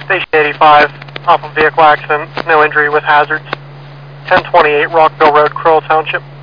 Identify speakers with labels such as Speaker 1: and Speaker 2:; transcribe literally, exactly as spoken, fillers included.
Speaker 1: Station eighty-five, off of vehicle accident, no injury with hazards. ten twenty-eight Rockville Road, Crowell Township.